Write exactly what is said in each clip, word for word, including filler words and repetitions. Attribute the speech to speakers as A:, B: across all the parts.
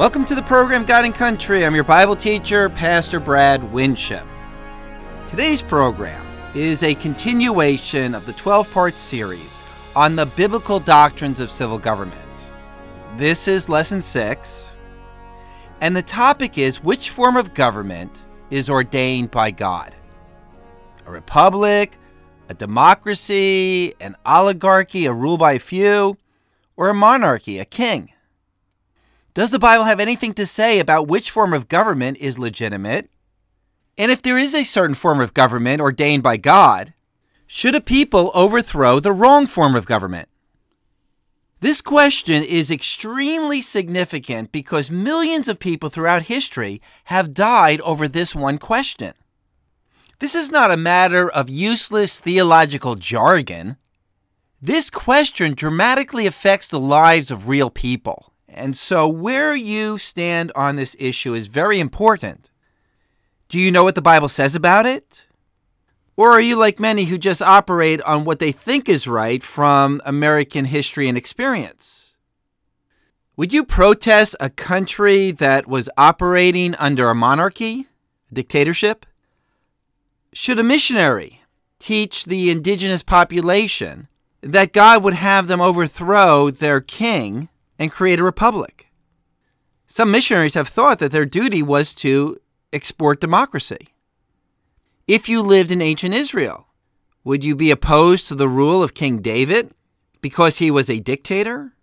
A: Welcome to the program God and Country. I'm your Bible teacher, Pastor Brad Winship. Today's program is a continuation of the twelve-part series on the biblical doctrines of civil government. This is lesson six, and the topic is which form of government is ordained by God? A republic, a democracy, an oligarchy, a rule by a few, or a monarchy, a king? Does the Bible have anything to say about which form of government is legitimate? And if there is a certain form of government ordained by God, should a people overthrow the wrong form of government? This question is extremely significant because millions of people throughout history have died over this one question. This is not a matter of useless theological jargon. This question dramatically affects the lives of real people. And so where you stand on this issue is very important. Do you know what the Bible says about it? Or are you like many who just operate on what they think is right from American history and experience? Would you protest a country that was operating under a monarchy, a dictatorship? Should a missionary teach the indigenous population that God would have them overthrow their king and create a republic? Some missionaries have thought that their duty was to export democracy. If you lived in ancient Israel, would you be opposed to the rule of King David because he was a dictator?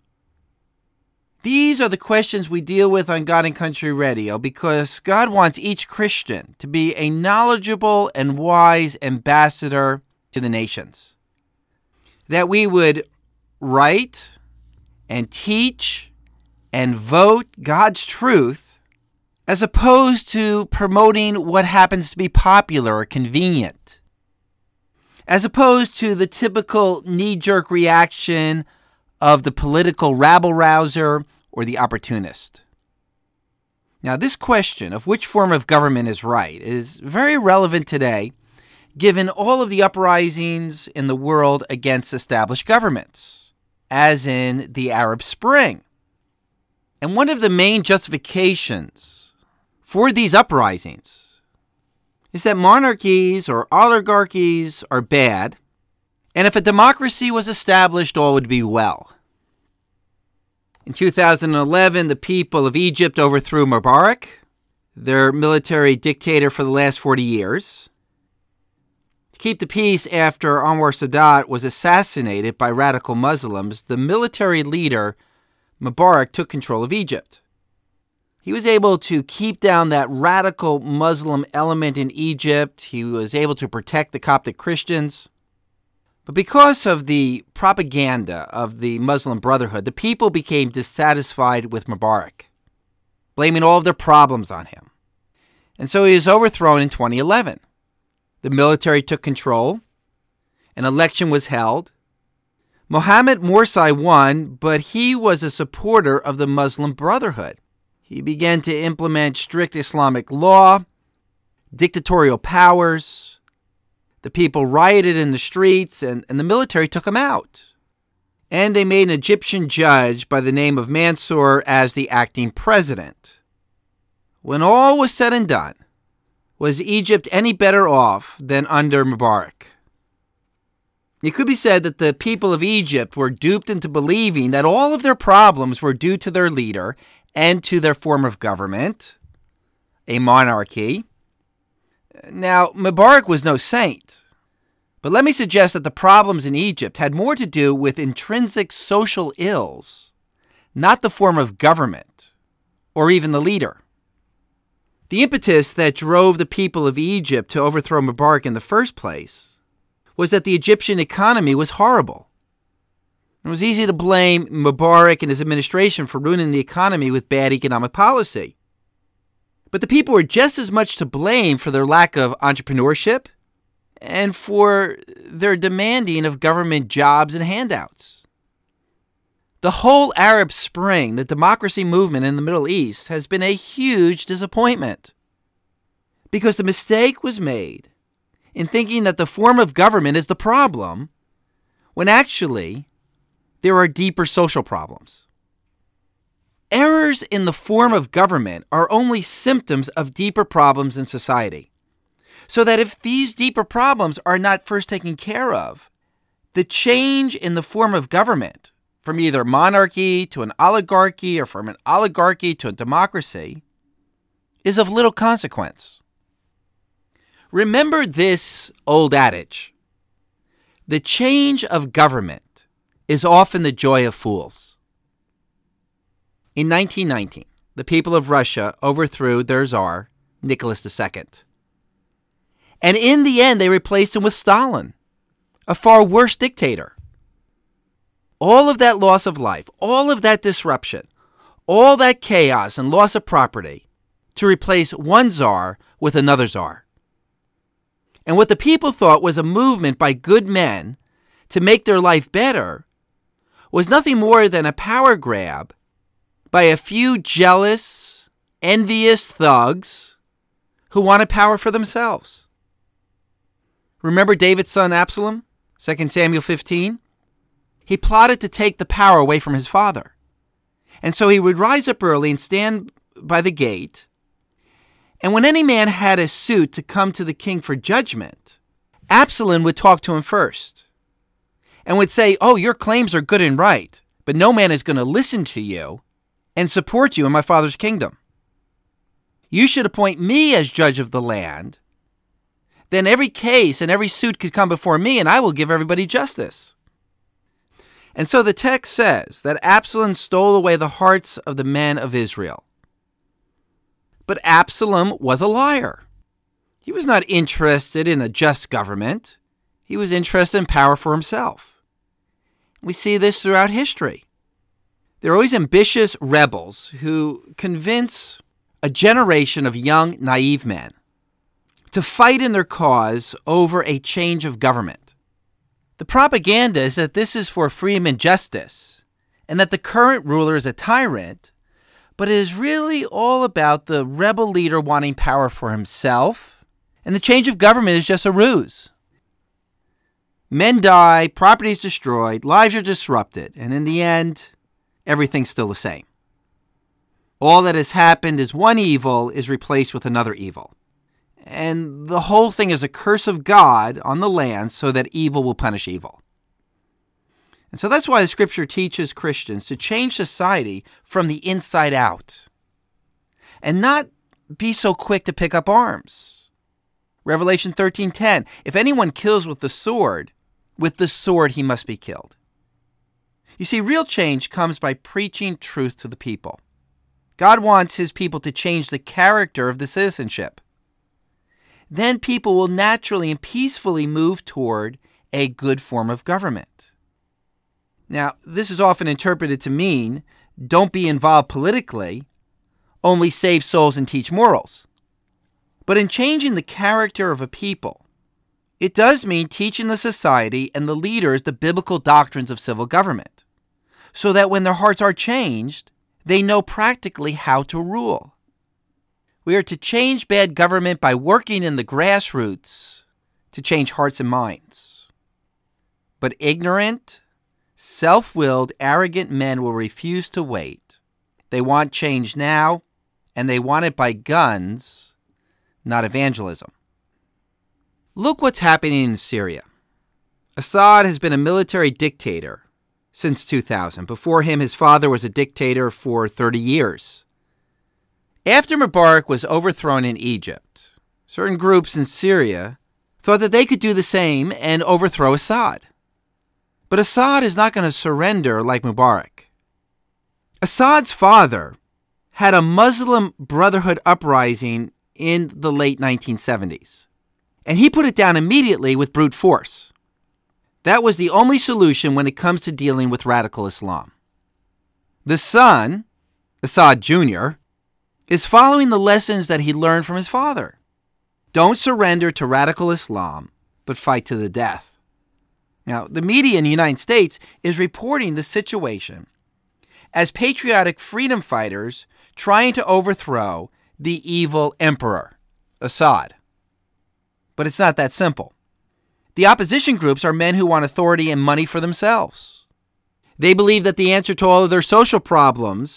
A: These are the questions we deal with on God and Country Radio because God wants each Christian to be a knowledgeable and wise ambassador to the nations. That we would write and teach and vote God's truth as opposed to promoting what happens to be popular or convenient, as opposed to the typical knee-jerk reaction of the political rabble-rouser or the opportunist. Now, this question of which form of government is right is very relevant today, given all of the uprisings in the world against established governments, as in the Arab Spring. And one of the main justifications for these uprisings is that monarchies or oligarchies are bad, and if a democracy was established, all would be well. In two thousand eleven, the people of Egypt overthrew Mubarak, their military dictator for the last forty years. To keep the peace after Anwar Sadat was assassinated by radical Muslims, the military leader, Mubarak, took control of Egypt. He was able to keep down that radical Muslim element in Egypt. He was able to protect the Coptic Christians. But because of the propaganda of the Muslim Brotherhood, the people became dissatisfied with Mubarak, blaming all of their problems on him. And so he was overthrown in twenty eleven. The military took control. An election was held. Mohammed Morsi won, but he was a supporter of the Muslim Brotherhood. He began to implement strict Islamic law, dictatorial powers. The people rioted in the streets, and, and the military took him out. And they made an Egyptian judge by the name of Mansour as the acting president. When all was said and done, was Egypt any better off than under Mubarak? It could be said that the people of Egypt were duped into believing that all of their problems were due to their leader and to their form of government, a monarchy. Now, Mubarak was no saint, but let me suggest that the problems in Egypt had more to do with intrinsic social ills, not the form of government or even the leader. The impetus that drove the people of Egypt to overthrow Mubarak in the first place was that the Egyptian economy was horrible. It was easy to blame Mubarak and his administration for ruining the economy with bad economic policy. But the people were just as much to blame for their lack of entrepreneurship and for their demanding of government jobs and handouts. The whole Arab Spring, the democracy movement in the Middle East, has been a huge disappointment because the mistake was made in thinking that the form of government is the problem when actually there are deeper social problems. Errors in the form of government are only symptoms of deeper problems in society. So that if these deeper problems are not first taken care of, the change in the form of government, from either monarchy to an oligarchy or from an oligarchy to a democracy, is of little consequence. Remember this old adage: the change of government is often the joy of fools. In nineteen nineteen, the people of Russia overthrew their Tsar, Nicholas the Second. And in the end, they replaced him with Stalin, a far worse dictator. All of that loss of life, all of that disruption, all that chaos and loss of property to replace one czar with another czar. And what the people thought was a movement by good men to make their life better was nothing more than a power grab by a few jealous, envious thugs who wanted power for themselves. Remember David's son Absalom, Second Samuel fifteen? He plotted to take the power away from his father. And so he would rise up early and stand by the gate. And when any man had a suit to come to the king for judgment, Absalom would talk to him first and would say, "Oh, your claims are good and right, but no man is going to listen to you and support you in my father's kingdom. You should appoint me as judge of the land. Then every case and every suit could come before me, and I will give everybody justice." And so the text says that Absalom stole away the hearts of the men of Israel. But Absalom was a liar. He was not interested in a just government. He was interested in power for himself. We see this throughout history. There are always ambitious rebels who convince a generation of young, naive men to fight in their cause over a change of government. The propaganda is that this is for freedom and justice, and that the current ruler is a tyrant, but it is really all about the rebel leader wanting power for himself, and the change of government is just a ruse. Men die, property is destroyed, lives are disrupted, and in the end, everything's still the same. All that has happened is one evil is replaced with another evil. And the whole thing is a curse of God on the land so that evil will punish evil. And so that's why the scripture teaches Christians to change society from the inside out and not be so quick to pick up arms. Revelation thirteen ten, if anyone kills with the sword, with the sword he must be killed. You see, real change comes by preaching truth to the people. God wants his people to change the character of the citizenship. Then people will naturally and peacefully move toward a good form of government. Now, this is often interpreted to mean don't be involved politically, only save souls and teach morals. But in changing the character of a people, it does mean teaching the society and the leaders the biblical doctrines of civil government, so that when their hearts are changed, they know practically how to rule. We are to change bad government by working in the grassroots to change hearts and minds. But ignorant, self-willed, arrogant men will refuse to wait. They want change now, and they want it by guns, not evangelism. Look what's happening in Syria. Assad has been a military dictator since two thousand. Before him, his father was a dictator for thirty years. After Mubarak was overthrown in Egypt, certain groups in Syria thought that they could do the same and overthrow Assad. But Assad is not going to surrender like Mubarak. Assad's father had a Muslim Brotherhood uprising in the late nineteen seventies, and he put it down immediately with brute force. That was the only solution when it comes to dealing with radical Islam. The son, Assad Junior, is following the lessons that he learned from his father. Don't surrender to radical Islam, but fight to the death. Now, the media in the United States is reporting the situation as patriotic freedom fighters trying to overthrow the evil emperor, Assad. But it's not that simple. The opposition groups are men who want authority and money for themselves. They believe that the answer to all of their social problems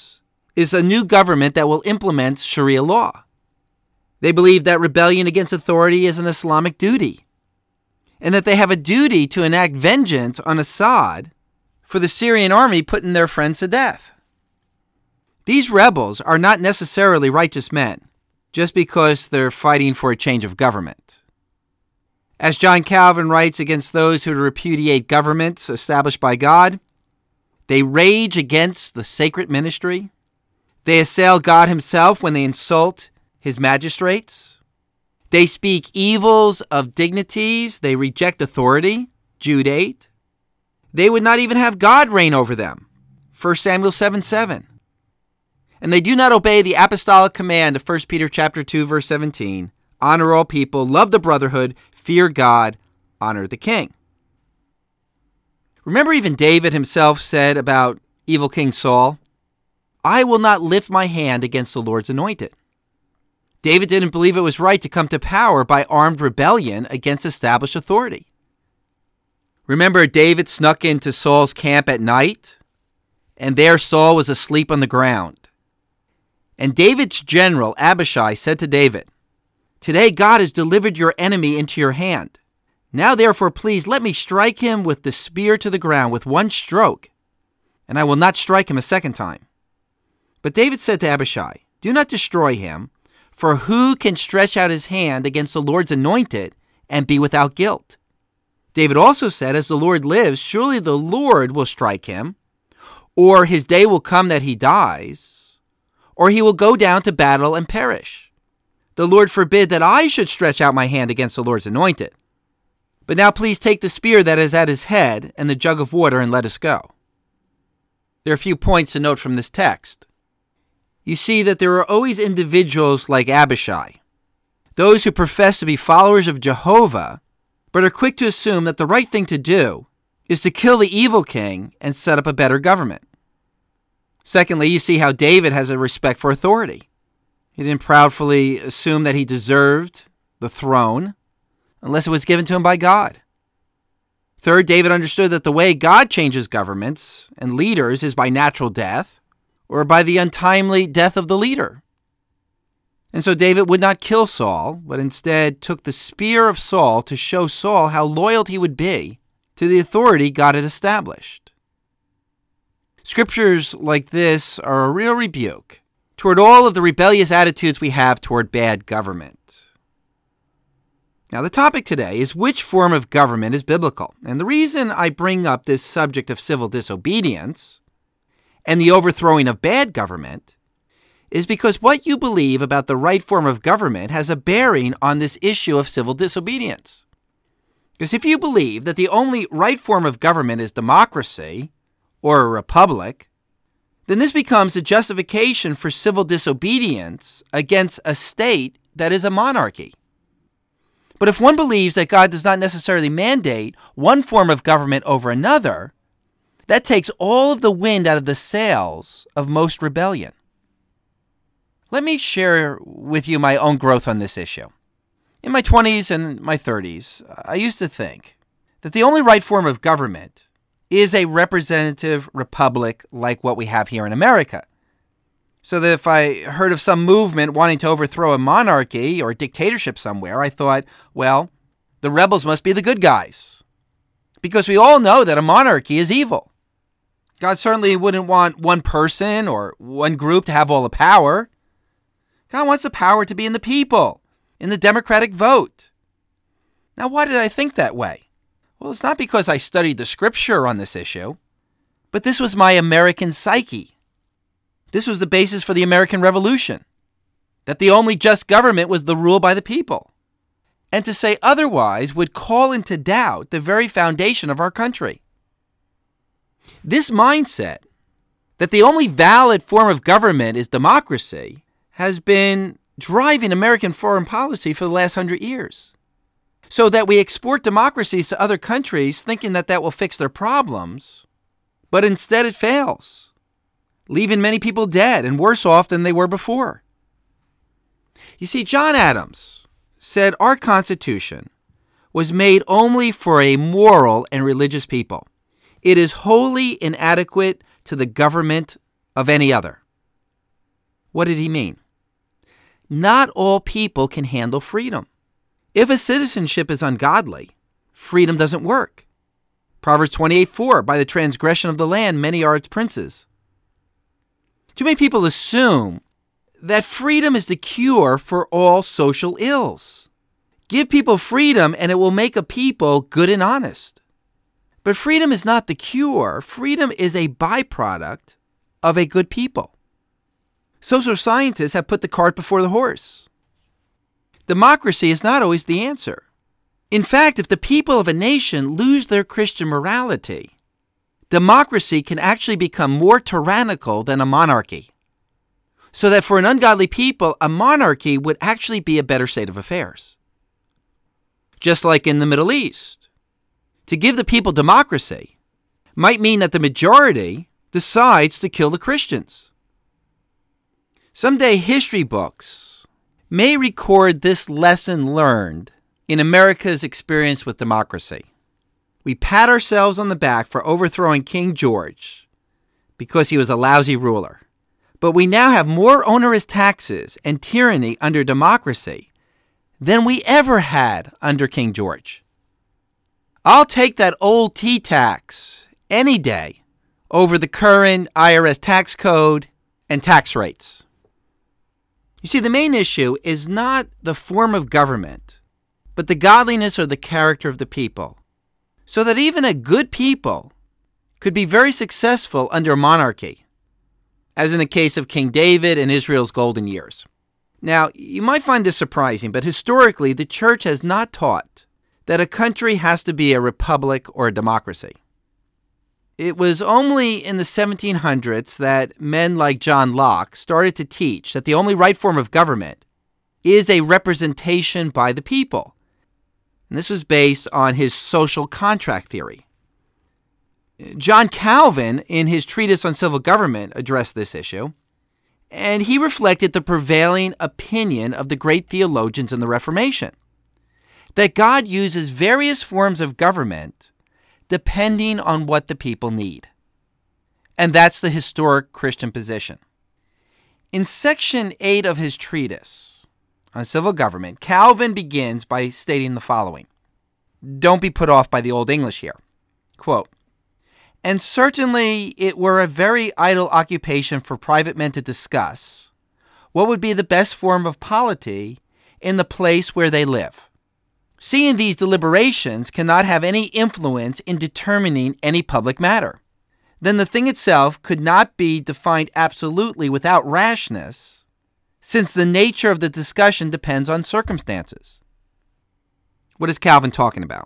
A: is a new government that will implement Sharia law. They believe that rebellion against authority is an Islamic duty, and that they have a duty to enact vengeance on Assad for the Syrian army putting their friends to death. These rebels are not necessarily righteous men just because they're fighting for a change of government. As John Calvin writes against those who repudiate governments established by God, they rage against the sacred ministry. They assail God himself when they insult his magistrates. They speak evils of dignities. They reject authority. Jude eight. They would not even have God reign over them. First Samuel seven seven. And they do not obey the apostolic command of First Peter chapter two, verse seventeen. Honor all people, love the brotherhood, fear God, honor the king. Remember, even David himself said about evil King Saul, I will not lift my hand against the Lord's anointed. David didn't believe it was right to come to power by armed rebellion against established authority. Remember, David snuck into Saul's camp at night, and there Saul was asleep on the ground. And David's general, Abishai, said to David, Today God has delivered your enemy into your hand. Now therefore, please let me strike him with the spear to the ground with one stroke, and I will not strike him a second time. But David said to Abishai, Do not destroy him, for who can stretch out his hand against the Lord's anointed and be without guilt? David also said, As the Lord lives, surely the Lord will strike him, or his day will come that he dies, or he will go down to battle and perish. The Lord forbid that I should stretch out my hand against the Lord's anointed. But now please take the spear that is at his head and the jug of water and let us go. There are a few points to note from this text. You see that there are always individuals like Abishai, those who profess to be followers of Jehovah, but are quick to assume that the right thing to do is to kill the evil king and set up a better government. Secondly, you see how David has a respect for authority. He didn't proudly assume that he deserved the throne unless it was given to him by God. Third, David understood that the way God changes governments and leaders is by natural death or by the untimely death of the leader. And so David would not kill Saul, but instead took the spear of Saul to show Saul how loyal he would be to the authority God had established. Scriptures like this are a real rebuke toward all of the rebellious attitudes we have toward bad government. Now, the topic today is which form of government is biblical. And the reason I bring up this subject of civil disobedience and the overthrowing of bad government is because what you believe about the right form of government has a bearing on this issue of civil disobedience. Because if you believe that the only right form of government is democracy or a republic, then this becomes a justification for civil disobedience against a state that is a monarchy. But if one believes that God does not necessarily mandate one form of government over another, that takes all of the wind out of the sails of most rebellion. Let me share with you my own growth on this issue. In my twenties and my thirties, I used to think that the only right form of government is a representative republic like what we have here in America. So that if I heard of some movement wanting to overthrow a monarchy or a dictatorship somewhere, I thought, well, the rebels must be the good guys. Because we all know that a monarchy is evil. God certainly wouldn't want one person or one group to have all the power. God wants the power to be in the people, in the democratic vote. Now, why did I think that way? Well, it's not because I studied the scripture on this issue, but this was my American psyche. This was the basis for the American Revolution, that the only just government was the rule by the people. And to say otherwise would call into doubt the very foundation of our country. This mindset, that the only valid form of government is democracy, has been driving American foreign policy for the last hundred years. So that we export democracies to other countries thinking that that will fix their problems, but instead it fails, leaving many people dead and worse off than they were before. You see, John Adams said our Constitution was made only for a moral and religious people. It is wholly inadequate to the government of any other. What did he mean? Not all people can handle freedom. If a citizenship is ungodly, freedom doesn't work. Proverbs twenty-eight four, by the transgression of the land, many are its princes. Too many people assume that freedom is the cure for all social ills. Give people freedom and it will make a people good and honest. But freedom is not the cure. Freedom is a byproduct of a good people. Social scientists have put the cart before the horse. Democracy is not always the answer. In fact, if the people of a nation lose their Christian morality, democracy can actually become more tyrannical than a monarchy. So that for an ungodly people, a monarchy would actually be a better state of affairs. Just like in the Middle East, to give the people democracy might mean that the majority decides to kill the Christians. Someday history books may record this lesson learned in America's experience with democracy. We pat ourselves on the back for overthrowing King George because he was a lousy ruler. But we now have more onerous taxes and tyranny under democracy than we ever had under King George. I'll take that old tea tax any day over the current I R S tax code and tax rates. You see, the main issue is not the form of government, but the godliness or the character of the people, so that even a good people could be very successful under monarchy, as in the case of King David and Israel's golden years. Now, you might find this surprising, but historically, the church has not taught that a country has to be a republic or a democracy. It was only in the seventeen hundreds that men like John Locke started to teach that the only right form of government is a representation by the people. And this was based on his social contract theory. John Calvin, in his treatise on civil government, addressed this issue, and he reflected the prevailing opinion of the great theologians in the Reformation, that God uses various forms of government depending on what the people need. And that's the historic Christian position. In section eight of his treatise on civil government, Calvin begins by stating the following. Don't be put off by the Old English here. Quote, "And certainly it were a very idle occupation for private men to discuss what would be the best form of polity in the place where they live, seeing these deliberations cannot have any influence in determining any public matter. Then the thing itself could not be defined absolutely without rashness, since the nature of the discussion depends on circumstances." What is Calvin talking about?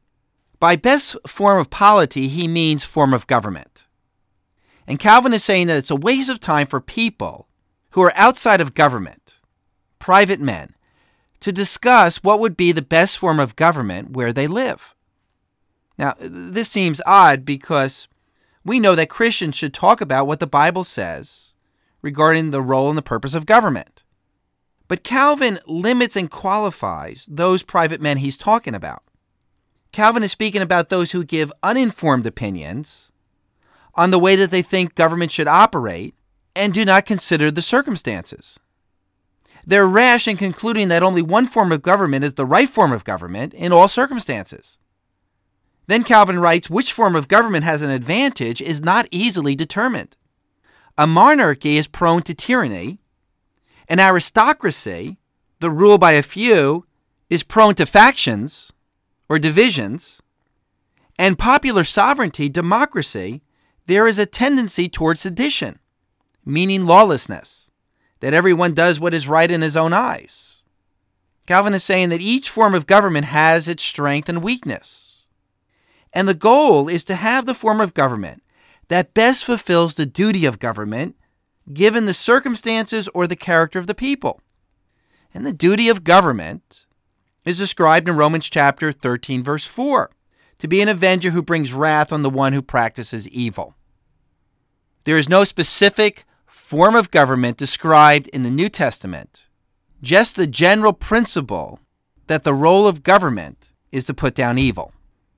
A: By best form of polity, he means form of government. And Calvin is saying that it's a waste of time for people who are outside of government, private men, to discuss what would be the best form of government where they live. Now, this seems odd because we know that Christians should talk about what the Bible says regarding the role and the purpose of government. But Calvin limits and qualifies those private men he's talking about. Calvin is speaking about those who give uninformed opinions on the way that they think government should operate and do not consider the circumstances. They're rash in concluding that only one form of government is the right form of government in all circumstances. Then Calvin writes, which form of government has an advantage is not easily determined. A monarchy is prone to tyranny. An aristocracy, the rule by a few, is prone to factions or divisions. And popular sovereignty, democracy, there is a tendency toward sedition, meaning lawlessness, that everyone does what is right in his own eyes. Calvin is saying that each form of government has its strength and weakness. And the goal is to have the form of government that best fulfills the duty of government given the circumstances or the character of the people. And the duty of government is described in Romans chapter thirteen, verse four, to be an avenger who brings wrath on the one who practices evil. There is no specific form of government described in the New Testament, just the general principle that the role of government is to put down evil.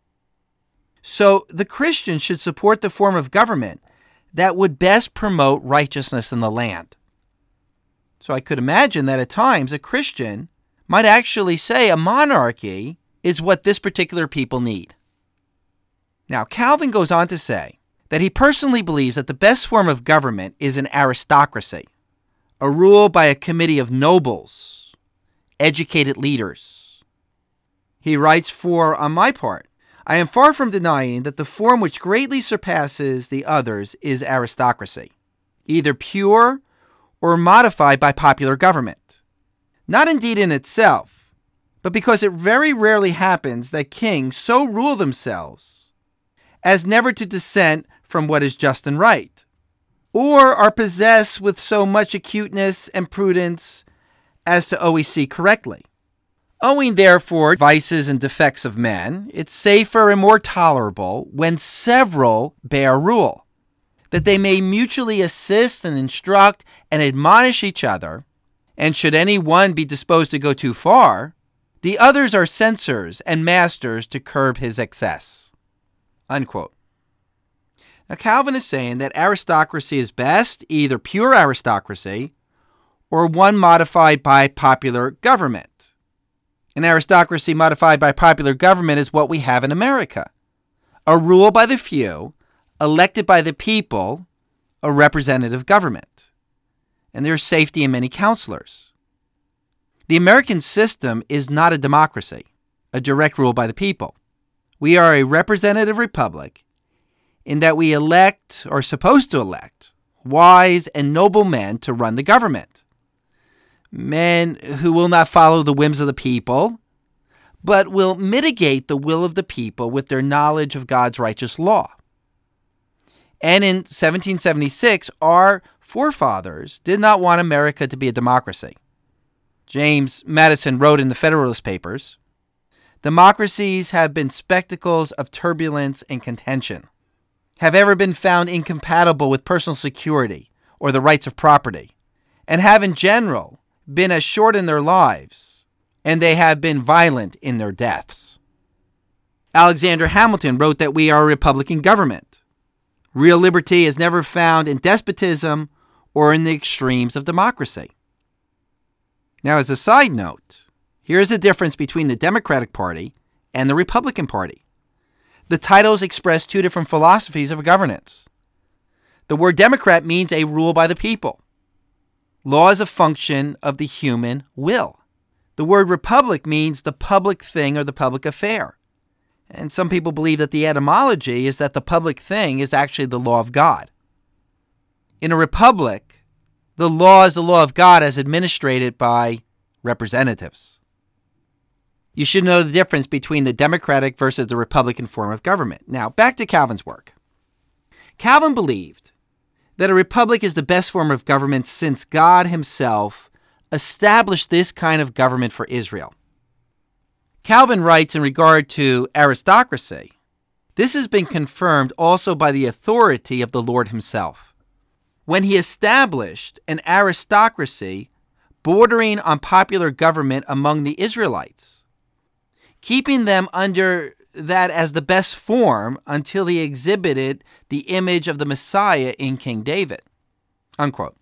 A: So the Christian should support the form of government that would best promote righteousness in the land. So I could imagine that at times a Christian might actually say a monarchy is what this particular people need. Now, Calvin goes on to say that he personally believes that the best form of government is an aristocracy, a rule by a committee of nobles, educated leaders. He writes, "For, on my part, I am far from denying that the form which greatly surpasses the others is aristocracy, either pure or modified by popular government. Not indeed in itself, but because it very rarely happens that kings so rule themselves as never to dissent from what is just and right, or are possessed with so much acuteness and prudence as to always see correctly. Owing, therefore, vices and defects of men, it's safer and more tolerable when several bear rule, that they may mutually assist and instruct and admonish each other, and should any one be disposed to go too far, the others are censors and masters to curb his excess." Unquote. Now, Calvin is saying that aristocracy is best, either pure aristocracy or one modified by popular government. An aristocracy modified by popular government is what we have in America. A rule by the few, elected by the people, a representative government. And there's safety in many counselors. The American system is not a democracy, a direct rule by the people. We are a representative republic in that we elect, or are supposed to elect, wise and noble men to run the government. Men who will not follow the whims of the people, but will mitigate the will of the people with their knowledge of God's righteous law. And in seventeen seventy-six, our forefathers did not want America to be a democracy. James Madison wrote in the Federalist Papers, "Democracies have been spectacles of turbulence and contention, have ever been found incompatible with personal security or the rights of property, and have in general been as short in their lives, and they have been violent in their deaths." Alexander Hamilton wrote that we are a republican government. Real liberty is never found in despotism or in the extremes of democracy. Now, as a side note, here's the difference between the Democratic Party and the Republican Party. The titles express two different philosophies of governance. The word Democrat means a rule by the people. Law is a function of the human will. The word republic means the public thing or the public affair. And some people believe that the etymology is that the public thing is actually the law of God. In a republic, the law is the law of God as administrated by representatives. You should know the difference between the Democratic versus the Republican form of government. Now, back to Calvin's work. Calvin believed that a republic is the best form of government since God himself established this kind of government for Israel. Calvin writes in regard to aristocracy, this has been confirmed also by the authority of the Lord himself, when he established an aristocracy bordering on popular government among the Israelites, keeping them under that as the best form until he exhibited the image of the Messiah in King David. Unquote.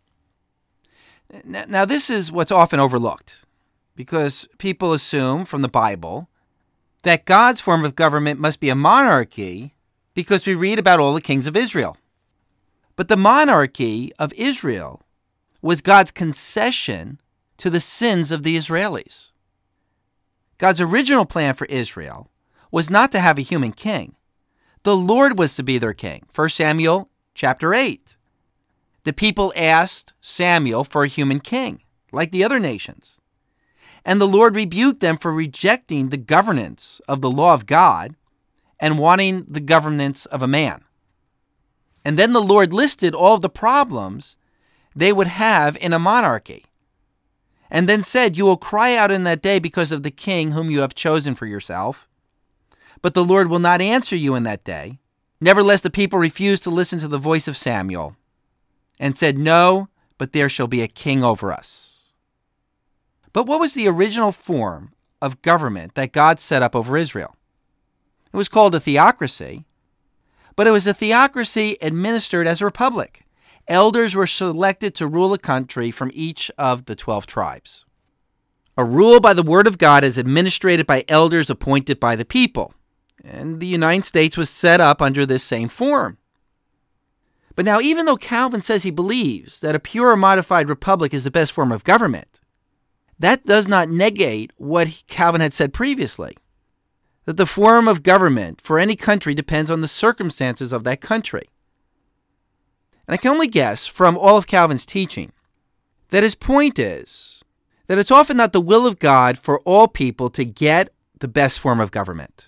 A: Now, this is what's often overlooked, because people assume from the Bible that God's form of government must be a monarchy because we read about all the kings of Israel. But the monarchy of Israel was God's concession to the sins of the Israelis. God's original plan for Israel was not to have a human king. The Lord was to be their king. First Samuel chapter eight. The people asked Samuel for a human king, like the other nations. And the Lord rebuked them for rejecting the governance of the law of God and wanting the governance of a man. And then the Lord listed all of the problems they would have in a monarchy. And then said, "You will cry out in that day because of the king whom you have chosen for yourself. But the Lord will not answer you in that day. Nevertheless, the people refused to listen to the voice of Samuel and said, 'No, but there shall be a king over us.'" But what was the original form of government that God set up over Israel? It was called a theocracy, but it was a theocracy administered as a republic, elders were selected to rule a country from each of the twelve tribes. A rule by the word of God is administered by elders appointed by the people, and the United States was set up under this same form. But now, even though Calvin says he believes that a pure or modified republic is the best form of government, that does not negate what Calvin had said previously, that the form of government for any country depends on the circumstances of that country. And I can only guess from all of Calvin's teaching that his point is that it's often not the will of God for all people to get the best form of government.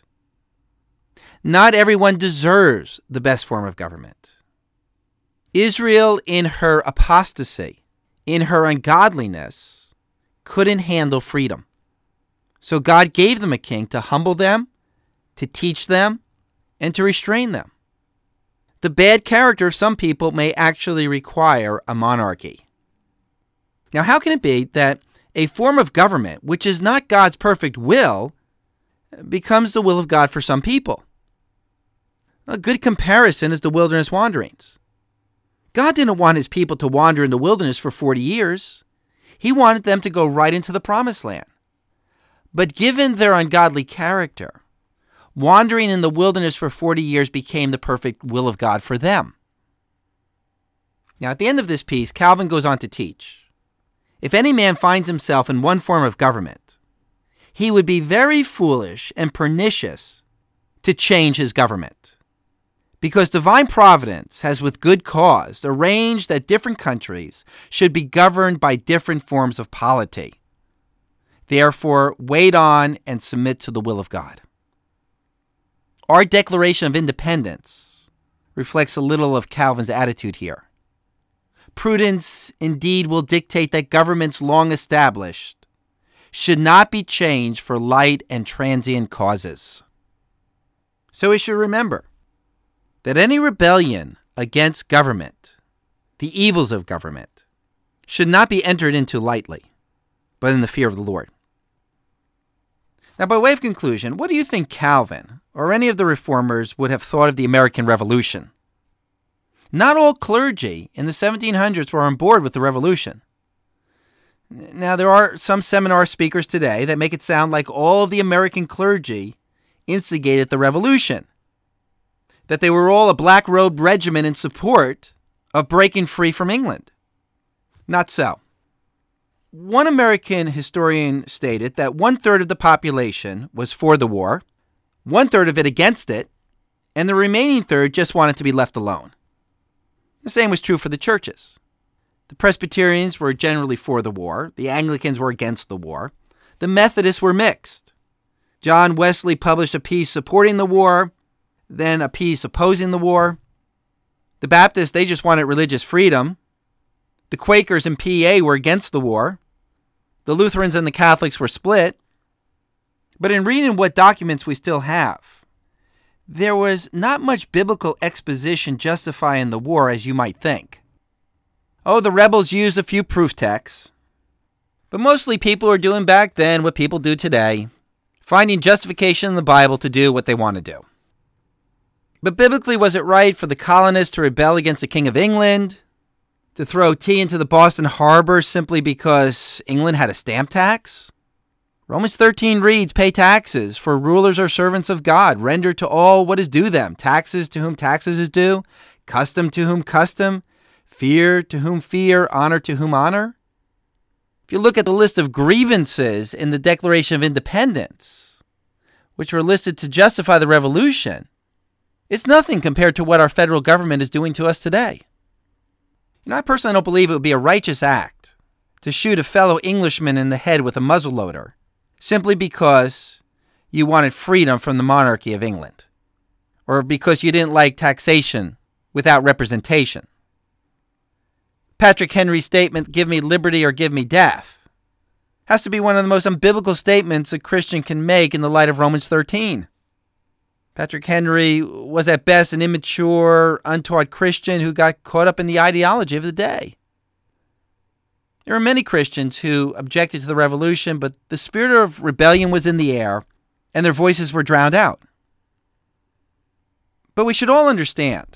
A: Not everyone deserves the best form of government. Israel, in her apostasy, in her ungodliness, couldn't handle freedom. So God gave them a king to humble them, to teach them, and to restrain them. The bad character of some people may actually require a monarchy. Now, how can it be that a form of government, which is not God's perfect will, becomes the will of God for some people? A good comparison is the wilderness wanderings. God didn't want his people to wander in the wilderness for forty years. He wanted them to go right into the promised land. But given their ungodly character, wandering in the wilderness for forty years became the perfect will of God for them. Now, at the end of this piece, Calvin goes on to teach, if any man finds himself in one form of government, he would be very foolish and pernicious to change his government. Because divine providence has with good cause arranged that different countries should be governed by different forms of polity. Therefore, wait on and submit to the will of God. Our Declaration of Independence reflects a little of Calvin's attitude here. Prudence indeed will dictate that governments long established should not be changed for light and transient causes. So we should remember that any rebellion against government, the evils of government, should not be entered into lightly, but in the fear of the Lord. Now, by way of conclusion, what do you think Calvin or any of the reformers would have thought of the American Revolution? Not all clergy in the seventeen hundreds were on board with the Revolution. Now, there are some seminar speakers today that make it sound like all of the American clergy instigated the Revolution, that they were all a black-robed regiment in support of breaking free from England. Not so. One American historian stated that one-third of the population was for the war, one-third of it against it, and the remaining third just wanted to be left alone. The same was true for the churches. The Presbyterians were generally for the war, the Anglicans were against the war, the Methodists were mixed. John Wesley published a piece supporting the war, then a piece opposing the war. The Baptists, they just wanted religious freedom. The Quakers and P A were against the war. The Lutherans and the Catholics were split. But in reading what documents we still have, there was not much biblical exposition justifying the war as you might think. Oh, the rebels used a few proof texts. But mostly people were doing back then what people do today, finding justification in the Bible to do what they want to do. But biblically, was it right for the colonists to rebel against the King of England, to throw tea into the Boston Harbor simply because England had a stamp tax? Romans thirteen reads, pay taxes, for rulers are servants of God. Render to all what is due them. Taxes to whom taxes is due. Custom to whom custom. Fear to whom fear. Honor to whom honor. If you look at the list of grievances in the Declaration of Independence, which were listed to justify the revolution, it's nothing compared to what our federal government is doing to us today. You know, I personally don't believe it would be a righteous act to shoot a fellow Englishman in the head with a muzzleloader simply because you wanted freedom from the monarchy of England, or because you didn't like taxation without representation. Patrick Henry's statement, give me liberty or give me death, has to be one of the most unbiblical statements a Christian can make in the light of Romans thirteen. Patrick Henry was at best an immature, untaught Christian who got caught up in the ideology of the day. There are many Christians who objected to the revolution, but the spirit of rebellion was in the air, and their voices were drowned out. But we should all understand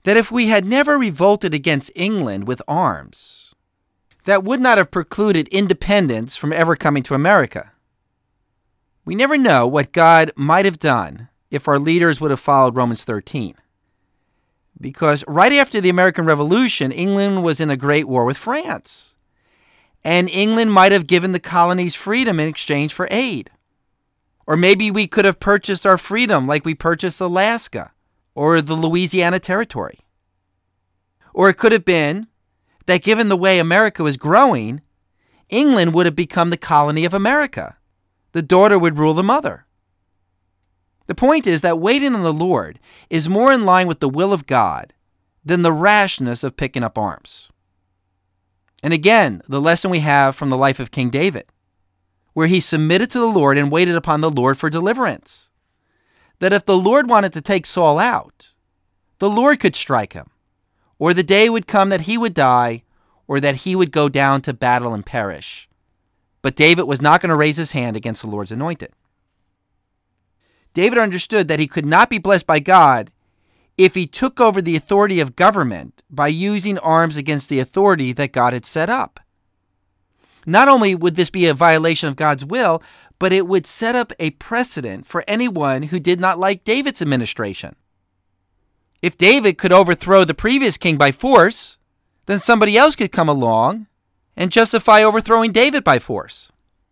A: that if we had never revolted against England with arms, that would not have precluded independence from ever coming to America. We never know what God might have done if our leaders would have followed Romans thirteen. Because right after the American Revolution, England was in a great war with France. And England might have given the colonies freedom in exchange for aid. Or maybe we could have purchased our freedom like we purchased Alaska or the Louisiana Territory. Or it could have been that given the way America was growing, England would have become the colony of America. The daughter would rule the mother. The point is that waiting on the Lord is more in line with the will of God than the rashness of picking up arms. And again, the lesson we have from the life of King David, where he submitted to the Lord and waited upon the Lord for deliverance. That if the Lord wanted to take Saul out, the Lord could strike him, or the day would come that he would die, or that he would go down to battle and perish. But David was not going to raise his hand against the Lord's anointed. David understood that he could not be blessed by God if he took over the authority of government by using arms against the authority that God had set up. Not only would this be a violation of God's will, but it would set up a precedent for anyone who did not like David's administration. If David could overthrow the previous king by force, then somebody else could come along and justify overthrowing David by force.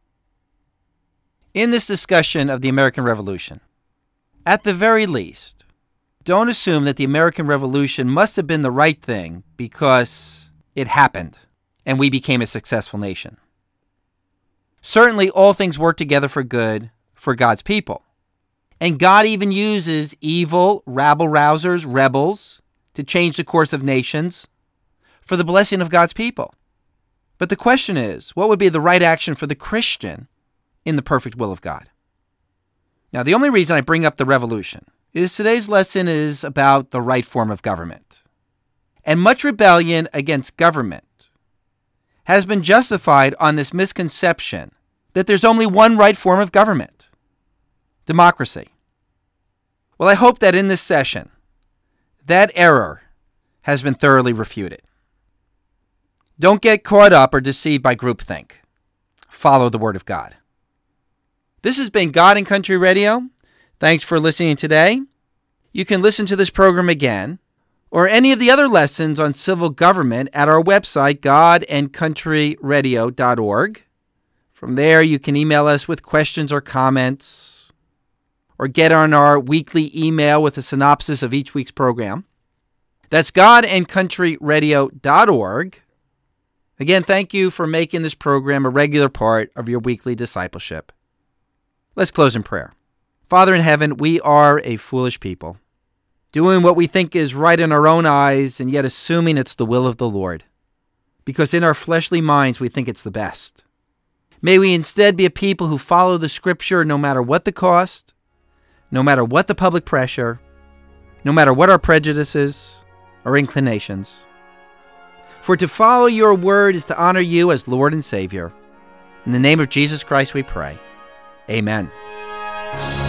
A: In this discussion of the American Revolution, at the very least, don't assume that the American Revolution must have been the right thing because it happened and we became a successful nation. Certainly, all things work together for good for God's people. And God even uses evil, rabble-rousers, rebels, to change the course of nations for the blessing of God's people. But the question is, what would be the right action for the Christian in the perfect will of God? Now, the only reason I bring up the revolution is today's lesson is about the right form of government. And much rebellion against government has been justified on this misconception that there's only one right form of government: democracy. Well, I hope that in this session, that error has been thoroughly refuted. Don't get caught up or deceived by groupthink. Follow the Word of God. This has been God and Country Radio. Thanks for listening today. You can listen to this program again or any of the other lessons on civil government at our website, god and country radio dot org. From there, you can email us with questions or comments, or get on our weekly email with a synopsis of each week's program. That's god and country radio dot org. Again, thank you for making this program a regular part of your weekly discipleship. Let's close in prayer. Father in heaven, we are a foolish people, doing what we think is right in our own eyes and yet assuming it's the will of the Lord, because in our fleshly minds we think it's the best. May we instead be a people who follow the Scripture no matter what the cost, no matter what the public pressure, no matter what our prejudices or inclinations. For to follow your word is to honor you as Lord and Savior. In the name of Jesus Christ we pray. Amen.